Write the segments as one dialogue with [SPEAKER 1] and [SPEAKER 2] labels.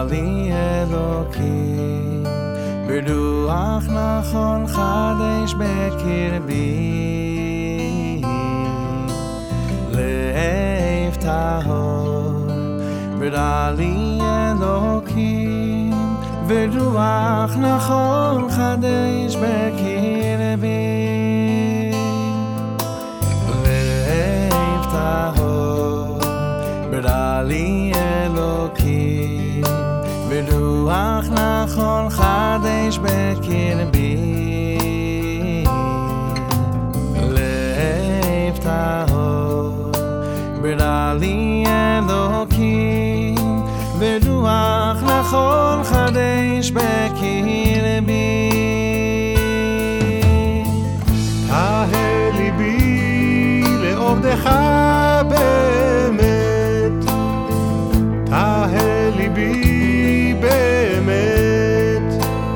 [SPEAKER 1] לי אלוקים, ברוח נכון חדש בקרבי, לב טהור, ברא לי אלוקים, ברוח נכון חדש בקרבי, לב טהור, ברא לי אלוקים, ברוח נכון חדש בקרבי, לב טהור, ברא לי אלוקים, ברוח נכון חדש בקרבי.
[SPEAKER 2] טהר ליבי לעובדך באמת, טהר ליבי באמת,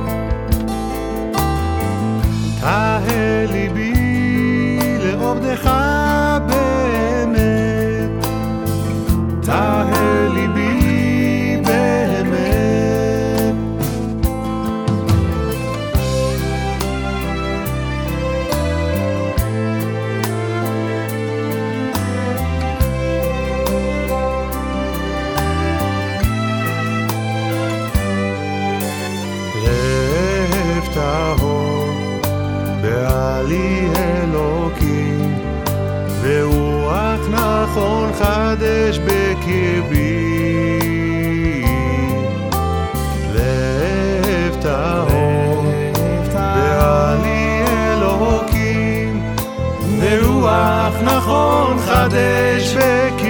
[SPEAKER 2] טהר ליבי לעובדך באמת, טהר ליבי באמת. לב טהור, ברא לי אלוקים, ורוח נכון חדש בקרבי, לב טהור, ברא לי אלוקים, ורוח נכון חדש בקרבי.